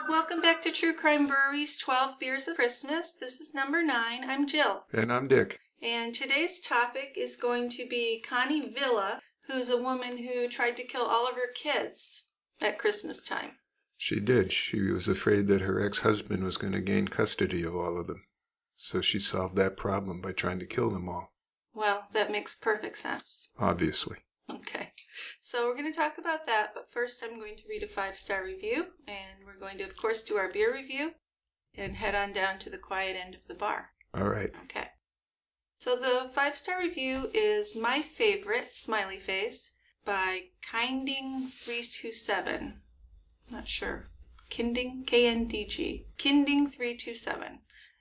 Welcome back to True Crime Brewery's 12 Beers of Christmas. This is number 9. I'm Jill. And I'm Dick. And today's topic is going to be Connie Villa, who's a woman who tried to kill all of her kids at Christmas time. She did. She was afraid that her ex-husband was going to gain custody of all of them. So she solved that problem by trying to kill them all. Well, that makes perfect sense. Obviously. Okay. So we're going to talk about that, but first I'm going to read a 5-star review, and we're going to, of course, do our beer review and head on down to the quiet end of the bar. All right. Okay. So the 5-star review is My Favorite, smiley face, by Kinding327. Not sure. Kinding, K-N-D-G. Kinding327.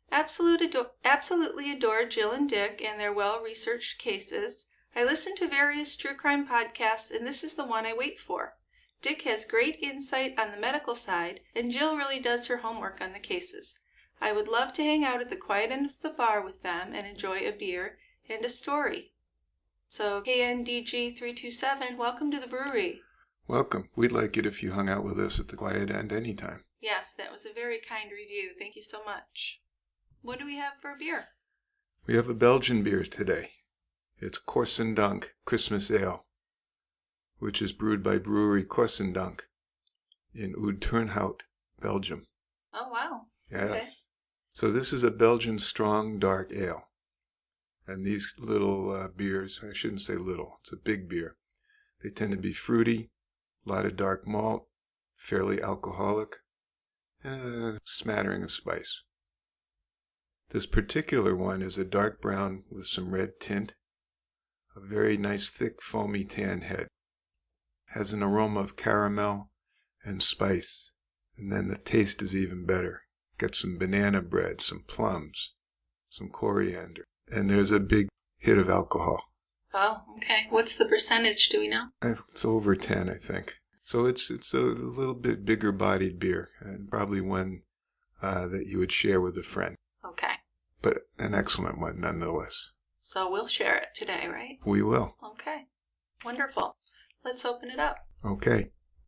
Absolutely adore Jill and Dick and their well-researched cases. I listen to various true crime podcasts, and this is the one I wait for. Dick has great insight on the medical side, and Jill really does her homework on the cases. I would love to hang out at the quiet end of the bar with them and enjoy a beer and a story. So, KNDG327, welcome to the brewery. Welcome. We'd like it if you hung out with us at the quiet end anytime. Yes, that was a very kind review. Thank you so much. What do we have for beer? We have a Belgian beer today. It's Korsendonk Christmas Ale, which is brewed by Brewery Korsendonk in Oud-Turnhout, Belgium. Oh, wow. Yes. Okay. So this is a Belgian strong dark ale. And these little beers, I shouldn't say little, it's a big beer. They tend to be fruity, a lot of dark malt, fairly alcoholic, and a smattering of spice. This particular one is a dark brown with some red tint, a very nice thick foamy tan head. Has an aroma of caramel and spice, and then the taste is even better. Got some banana bread, some plums, some coriander, and there's a big hit of alcohol. Oh, okay. What's the percentage, do we know? It's over 10, I think. So it's a little bit bigger bodied beer, and probably one that you would share with a friend. Okay. But an excellent one nonetheless. So we'll share it today, right? We will. Okay. Wonderful. Let's open it up. Okay.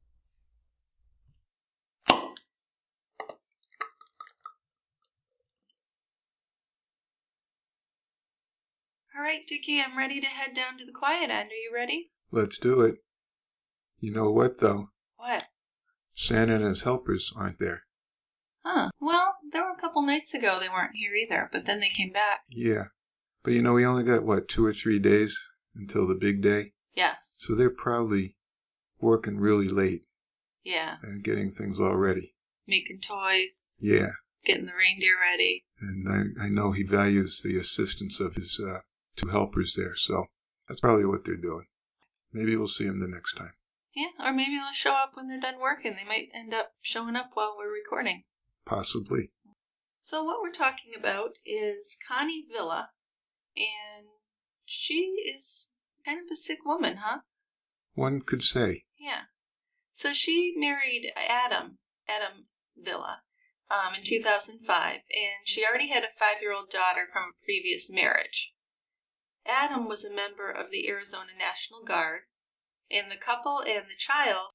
All right, Dickie, I'm ready to head down to the quiet end. Are you ready? Let's do it. You know what, though? What? Santa and his helpers aren't there. Huh. Well, there were a couple nights ago they weren't here either, but then they came back. Yeah. But we only got, 2 or 3 days until the big day? Yes. So they're probably working really late. Yeah. And getting things all ready. Making toys. Yeah. Getting the reindeer ready. And I know he values the assistance of his 2 helpers there, so that's probably what they're doing. Maybe we'll see them the next time. Yeah, or maybe they'll show up when they're done working. They might end up showing up while we're recording. Possibly. So what we're talking about is Connie Villa, and she is kind of a sick woman, huh? One could say. Yeah. So she married Adam Villa, in 2005, and she already had a 5-year-old daughter from a previous marriage. Adam was a member of the Arizona National Guard, and the couple and the child,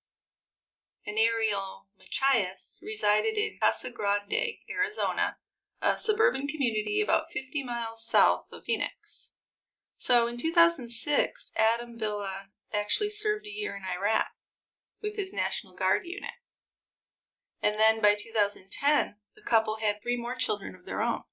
Anario Machias, resided in Casa Grande, Arizona, a suburban community about 50 miles south of Phoenix. So in 2006, Adam Villa actually served a year in Iraq with his National Guard unit. And then by 2010, the couple had 3 more children of their own.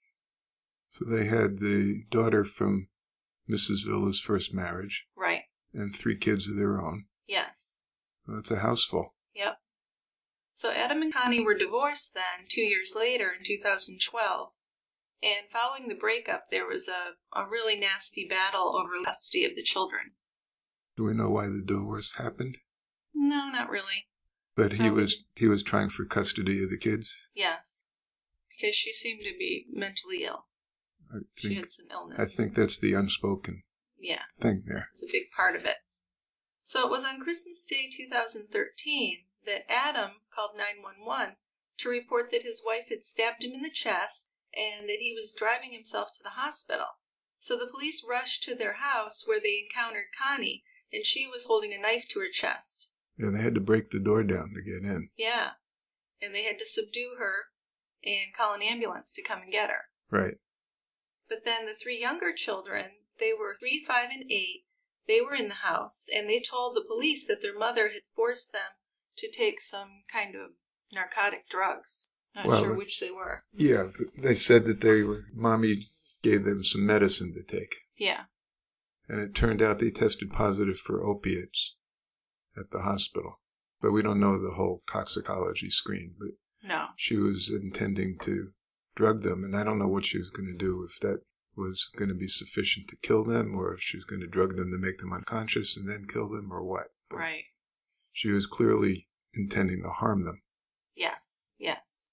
So they had the daughter from Mrs. Villa's first marriage. Right. And 3 kids of their own. Yes. Well, that's a house full. Yep. So Adam and Connie were divorced then, 2 years later in 2012. And following the breakup, there was a really nasty battle over custody of the children. Do we know why the divorce happened? No, not really. But he was trying for custody of the kids? Yes. Because she seemed to be mentally ill. She had some illness. I think that's the unspoken thing there. It's a big part of it. So it was on Christmas Day 2013 that Adam called 911 to report that his wife had stabbed him in the chest and that he was driving himself to the hospital. So the police rushed to their house where they encountered Connie, and she was holding a knife to her chest. Yeah, they had to break the door down to get in. Yeah. and they had to subdue her and call an ambulance to come and get her. Right. But then the 3 younger children, they were 3, 5, and 8, they were in the house, and they told the police that their mother had forced them to take some kind of narcotic drugs. Not sure which they were. Yeah, they said that Mommy gave them some medicine to take. Yeah. And it turned out they tested positive for opiates at the hospital. But we don't know the whole toxicology screen. But no. She was intending to drug them, and I don't know what she was going to do, if that was going to be sufficient to kill them, or if she was going to drug them to make them unconscious and then kill them, or what. But right. She was clearly intending to harm them. Yes, yes.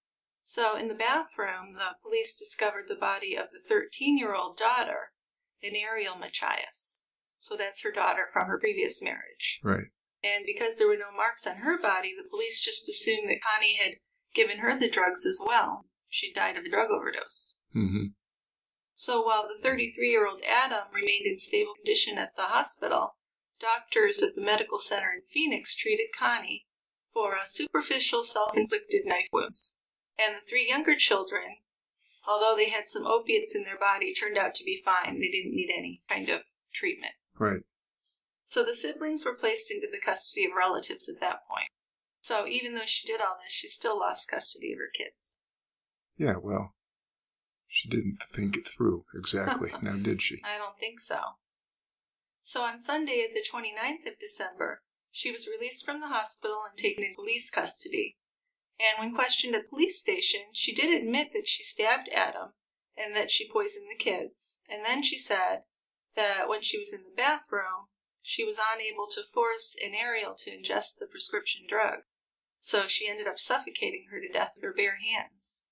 So in the bathroom, the police discovered the body of the 13-year-old daughter, an Ariel Machias. So that's her daughter from her previous marriage. Right. And because there were no marks on her body, the police just assumed that Connie had given her the drugs as well. She died of a drug overdose. Mm-hmm. So while the 33-year-old Adam remained in stable condition at the hospital, doctors at the medical center in Phoenix treated Connie for a superficial self-inflicted knife wounds. And the 3 younger children, although they had some opiates in their body, turned out to be fine. They didn't need any kind of treatment. Right. So the siblings were placed into the custody of relatives at that point. So even though she did all this, she still lost custody of her kids. Yeah, well, she didn't think it through exactly, now did she? I don't think so. So on Sunday, the 29th of December, she was released from the hospital and taken into police custody. And when questioned at the police station, she did admit that she stabbed Adam and that she poisoned the kids. And then she said that when she was in the bathroom, she was unable to force an Ariel to ingest the prescription drug. So she ended up suffocating her to death with her bare hands.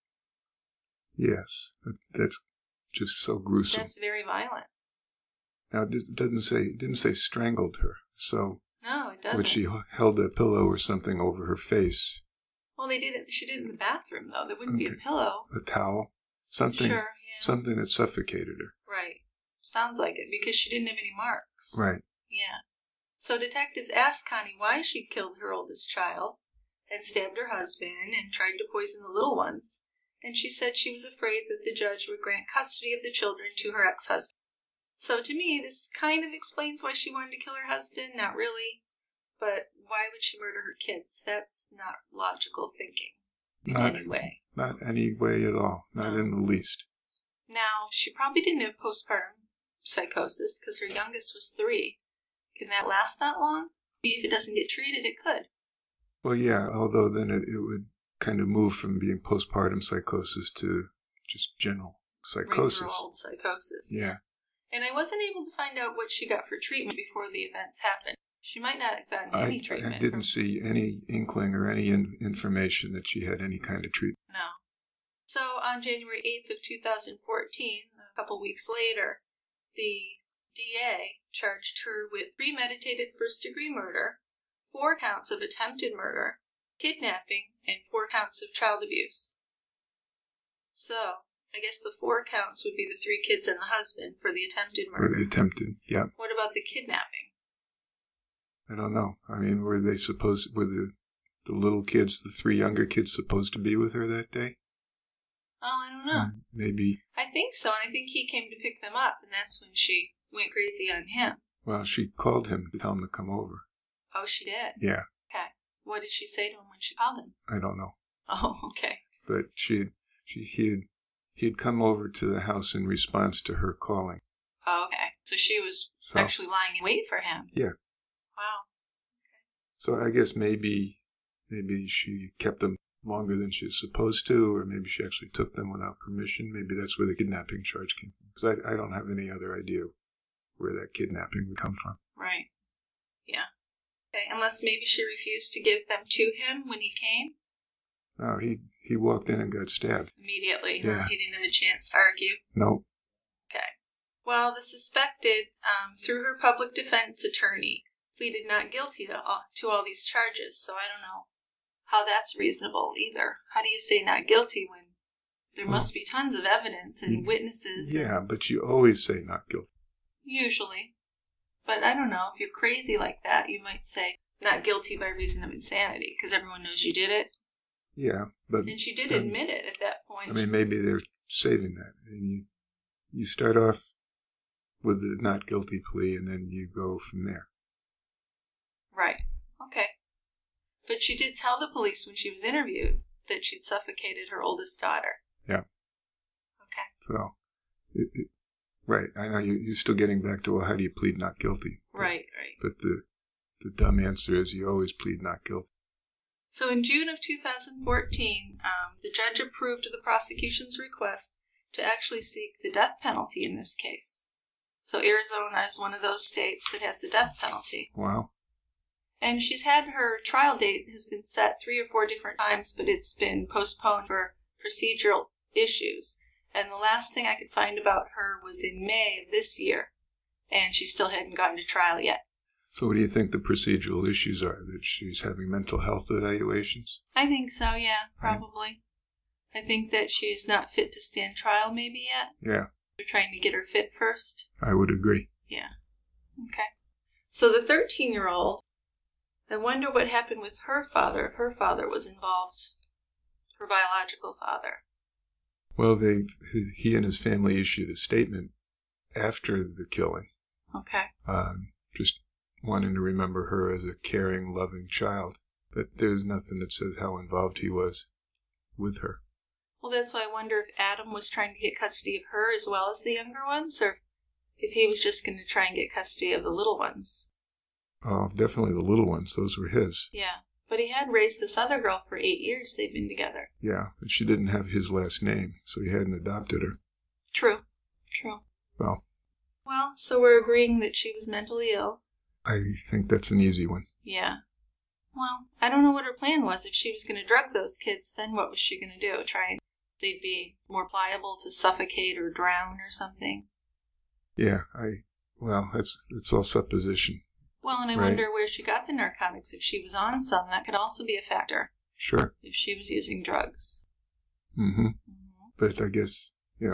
Yes, that's just so gruesome. That's very violent. Now, it didn't say strangled her, so... No, it doesn't. But she held a pillow or something over her face. Well, she did it in the bathroom, though. There wouldn't be a pillow. A towel? Something. Sure, yeah. Something that suffocated her. Right. Sounds like it, because she didn't have any marks. Right. Yeah. So detectives asked Connie why she'd killed her oldest child and stabbed her husband and tried to poison the little ones. And she said she was afraid that the judge would grant custody of the children to her ex-husband. So to me, this kind of explains why she wanted to kill her husband. Not really. But why would she murder her kids? That's not logical thinking in any way. Not any way at all. Not in the least. Now, she probably didn't have postpartum psychosis because her youngest was 3. Can that last that long? If it doesn't get treated, it could. Well, yeah, although then it would kind of move from being postpartum psychosis to just general psychosis. Regular psychosis. Yeah. And I wasn't able to find out what she got for treatment before the events happened. She might not have gotten any treatment. I didn't see any inkling or any information that she had any kind of treatment. No. So on January 8th of 2014, a couple weeks later, the DA charged her with premeditated first-degree murder, 4 counts of attempted murder, kidnapping, and 4 counts of child abuse. So, I guess the 4 counts would be the 3 kids and the husband for the attempted murder. For the attempted, yeah. What about the kidnapping? I don't know. I mean, were the little kids, the 3 younger kids, supposed to be with her that day? Oh, I don't know. Maybe. I think so, and I think he came to pick them up, and that's when she went crazy on him. Well, she called him to tell him to come over. Oh, she did? Yeah. Okay. What did she say to him when she called him? I don't know. Oh, okay. But he had come over to the house in response to her calling. Oh, okay. So she was actually lying in wait for him. Yeah. Wow. Okay. So I guess maybe she kept them longer than she was supposed to, or maybe she actually took them without permission. Maybe that's where the kidnapping charge came from. Because I don't have any other idea where that kidnapping would come from. Right. Yeah. Okay. Unless maybe she refused to give them to him when he came? No, he walked in and got stabbed. Immediately. Yeah. He didn't have a chance to argue? No. Okay. Well, the suspected, through her public defense attorney, pleaded not guilty to all these charges, so I don't know how that's reasonable either. How do you say not guilty when there must be tons of evidence and witnesses? Yeah, but you always say not guilty. Usually. But I don't know, if you're crazy like that, you might say not guilty by reason of insanity, because everyone knows you did it. Yeah, but... And she did admit it at that point. I mean, maybe they're saving that. And you start off with the not guilty plea, and then you go from there. Right. Okay. But she did tell the police when she was interviewed that she'd suffocated her oldest daughter. Yeah. Okay. So, right. I know you're still getting back to, well, how do you plead not guilty? Right. But the dumb answer is you always plead not guilty. So in June of 2014, the judge approved the prosecution's request to actually seek the death penalty in this case. So Arizona is one of those states that has the death penalty. Wow. And she's had her trial date has been set 3 or 4 different times, but it's been postponed for procedural issues. And the last thing I could find about her was in May of this year, and she still hadn't gone to trial yet. So what do you think the procedural issues are? That she's having mental health evaluations? I think so, yeah, probably. Right. I think that she's not fit to stand trial maybe yet. Yeah. They're trying to get her fit first. I would agree. Yeah. Okay. So the 13-year-old, I wonder what happened with her father, if her father was involved, her biological father. Well, he and his family issued a statement after the killing. Okay. Just wanting to remember her as a caring, loving child. But there's nothing that says how involved he was with her. Well, that's why I wonder if Adam was trying to get custody of her as well as the younger ones, or if he was just going to try and get custody of the little ones. Oh, definitely the little ones. Those were his. Yeah, but he had raised this other girl for 8 years. They've been together. Yeah, but she didn't have his last name, so he hadn't adopted her. True. Well, so we're agreeing that she was mentally ill. I think that's an easy one. Yeah. Well, I don't know what her plan was. If she was going to drug those kids, then what was she going to do? They'd be more pliable to suffocate or drown or something. Yeah, it's all supposition. Well, and I wonder where she got the narcotics. If she was on some, that could also be a factor. Sure. If she was using drugs. Mm-hmm. But I guess,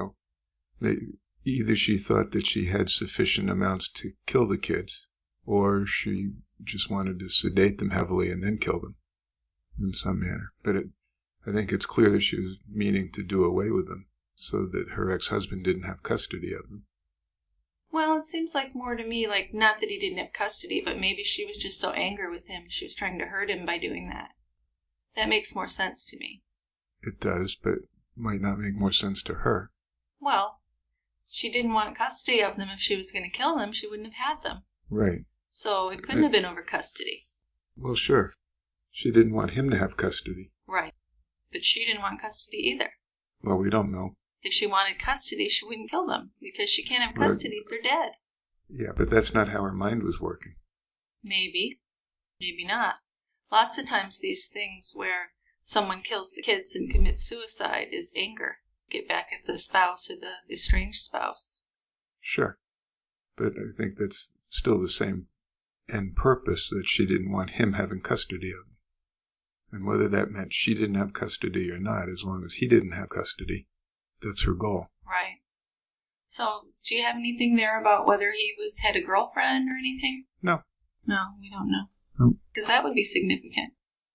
either she thought that she had sufficient amounts to kill the kids, or she just wanted to sedate them heavily and then kill them in some manner. But I think it's clear that she was meaning to do away with them so that her ex-husband didn't have custody of them. Well, it seems like more to me, like, not that he didn't have custody, but maybe she was just so angry with him, she was trying to hurt him by doing that. That makes more sense to me. It does, but might not make more sense to her. Well, she didn't want custody of them. If she was going to kill them, she wouldn't have had them. Right. So it couldn't have been over custody. Well, sure. She didn't want him to have custody. Right. But she didn't want custody either. Well, we don't know. If she wanted custody, she wouldn't kill them, because she can't have custody if they're dead. Yeah, but that's not how her mind was working. Maybe. Maybe not. Lots of times these things where someone kills the kids and commits suicide is anger. Get back at the spouse or the estranged spouse. Sure. But I think that's still the same end purpose, that she didn't want him having custody of them. And whether that meant she didn't have custody or not, as long as he didn't have custody, that's her goal. Right. So, do you have anything there about whether he had a girlfriend or anything? No. No, we don't know. No. Because that would be significant.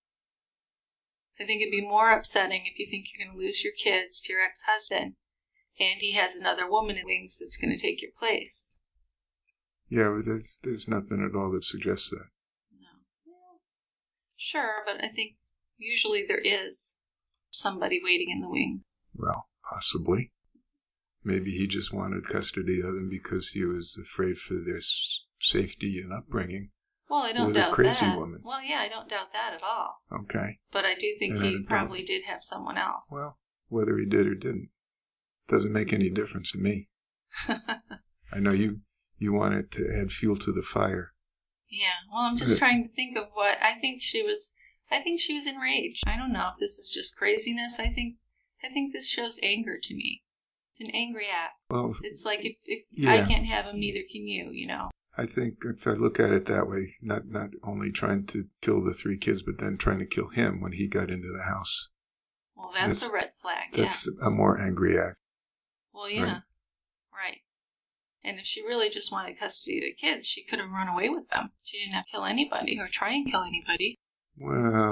I think it'd be more upsetting if you think you're going to lose your kids to your ex-husband, and he has another woman in wings that's going to take your place. Yeah, but there's nothing at all that suggests that. No. Well, sure, but I think usually there is somebody waiting in the wings. Well, possibly. Maybe he just wanted custody of them because he was afraid for their safety and upbringing. Well, I don't with doubt a crazy that. woman. Well, yeah, I don't doubt that at all. Okay. But I do think And he probably did have someone else. Well, whether he did or didn't, doesn't make any difference to me. I know you wanted to add fuel to the fire. Yeah, well, I'm just trying to think of what I think she was. I think she was enraged. I don't know if this is just craziness. I think this shows anger to me. It's an angry act. Well, it's like if I can't have him, neither can you. I think if I look at it that way, not only trying to kill the 3 kids, but then trying to kill him when he got into the house. Well, that's a red flag. That's a more angry act. Well, yeah, right. And if she really just wanted custody of the kids, she could have run away with them. She didn't have to kill anybody or try and kill anybody. Well,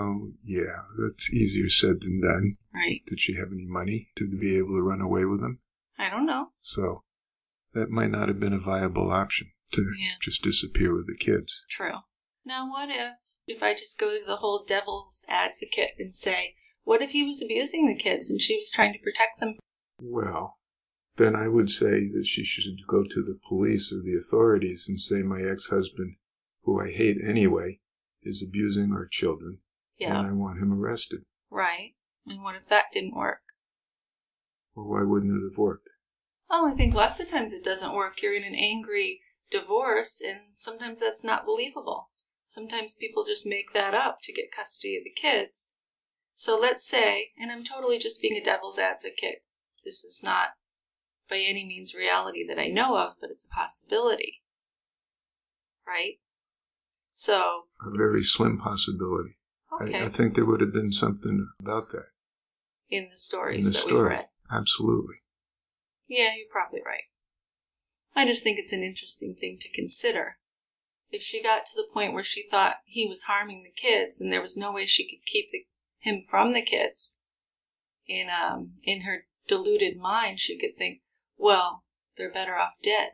Well, yeah, that's easier said than done. Right. Did she have any money to be able to run away with them? I don't know. So that might not have been a viable option to just disappear with the kids. True. Now, what if I just go to the whole devil's advocate and say, what if he was abusing the kids and she was trying to protect them? Well, then I would say that she should go to the police or the authorities and say my ex-husband, who I hate anyway, is abusing our children. Yeah. And I want him arrested. Right. And what if that didn't work? Well, why wouldn't it have worked? Oh, I think lots of times it doesn't work. You're in an angry divorce, and sometimes that's not believable. Sometimes people just make that up to get custody of the kids. So let's say, and I'm totally just being a devil's advocate, this is not by any means reality that I know of, but it's a possibility. Right? So... A very slim possibility. Okay. I think there would have been something about that. In the stories that we've read. Absolutely. Yeah, you're probably right. I just think it's an interesting thing to consider. If she got to the point where she thought he was harming the kids and there was no way she could keep him from the kids, in her deluded mind she could think, well, they're better off dead.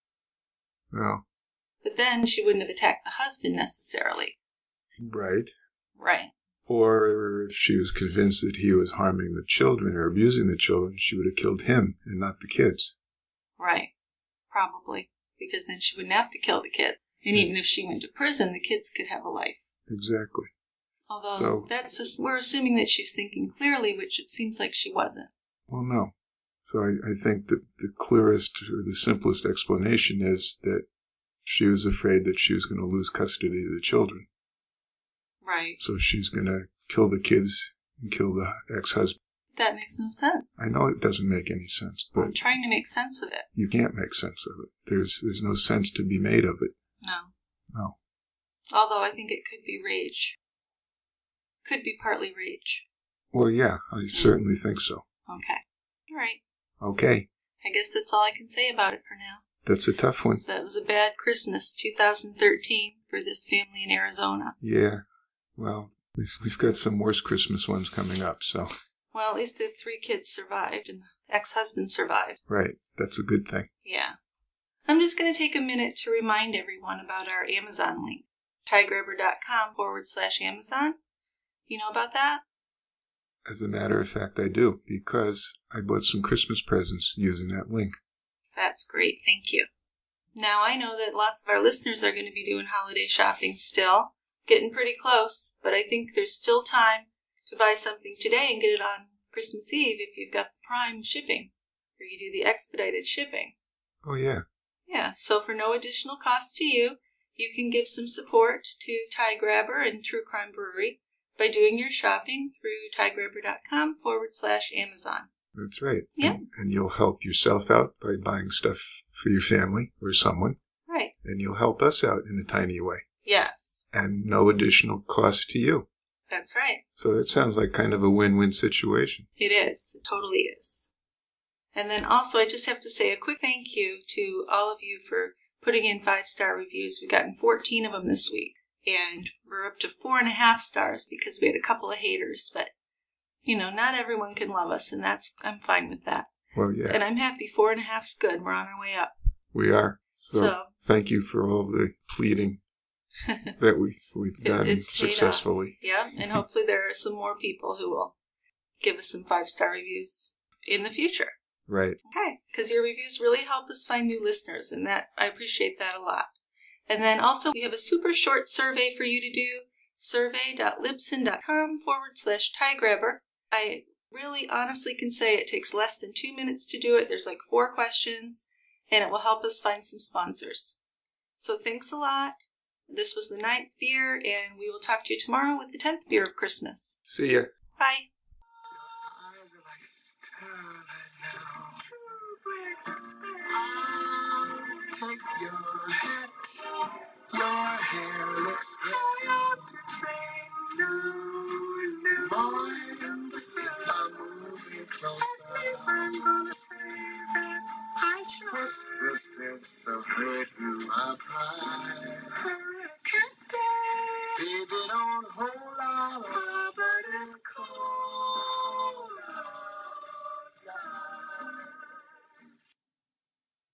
Well. But then she wouldn't have attacked the husband necessarily. Right. Right. Or if she was convinced that he was harming the children or abusing the children, she would have killed him and not the kids. Right. Probably. Because then she wouldn't have to kill the kid. And even if she went to prison, the kids could have a life. Exactly. Although we're assuming that she's thinking clearly, which it seems like she wasn't. Well, no. So I think that the clearest or the simplest explanation is that she was afraid that she was going to lose custody of the children. Right. So she's going to kill the kids and kill the ex-husband. That makes no sense. I know it doesn't make any sense, but... I'm trying to make sense of it. You can't make sense of it. There's no sense to be made of it. No. Although I think it could be rage. Could be partly rage. Well, yeah, I certainly think so. Okay. All right. Okay. I guess that's all I can say about it for now. That's a tough one. That was a bad Christmas, 2013, for this family in Arizona. Yeah. Well, we've got some worse Christmas ones coming up, so... Well, at least the 3 kids survived, and the ex-husband survived. Right. That's a good thing. Yeah. I'm just going to take a minute to remind everyone about our Amazon link. tygrabber.com/Amazon. You know about that? As a matter of fact, I do, because I bought some Christmas presents using that link. That's great. Thank you. Now, I know that lots of our listeners are going to be doing holiday shopping still. Getting pretty close, but I think there's still time to buy something today and get it on Christmas Eve if you've got the Prime shipping, or you do the expedited shipping. Oh, yeah. Yeah, so for no additional cost to you, you can give some support to Ty Grabber and True Crime Brewery by doing your shopping through tygrabber.com/Amazon. That's right. Yeah. And you'll help yourself out by buying stuff for your family or someone. Right. And you'll help us out in a tiny way. Yes. And no additional cost to you. That's right. So that sounds like kind of a win-win situation. It is. It totally is. And then also, I just have to say a quick thank you to all of you for putting in 5-star reviews. We've gotten 14 of them this week. And we're up to 4.5 stars because we had a couple of haters. But, not everyone can love us, and I'm fine with that. Well, yeah. And I'm happy. 4.5's good. We're on our way up. We are. So thank you for all the pleading that we've done successfully. Yeah, and hopefully there are some more people who will give us some 5-star reviews in the future. Right. Okay, because your reviews really help us find new listeners, and I appreciate that a lot. And then also, we have a super short survey for you to do, survey.libsyn.com/tygrabber. I really honestly can say it takes less than 2 minutes to do it. There's like 4 questions, and it will help us find some sponsors. So thanks a lot. This was the 9th beer, and we will talk to you tomorrow with the 10th beer of Christmas. See ya. Bye. Take your hat, your hair looks hot. Say no, more than the sun. I'm moving closer. At least I'm gonna say that I trust. The sense of hurting my pride. I can't stay. Baby, don't hold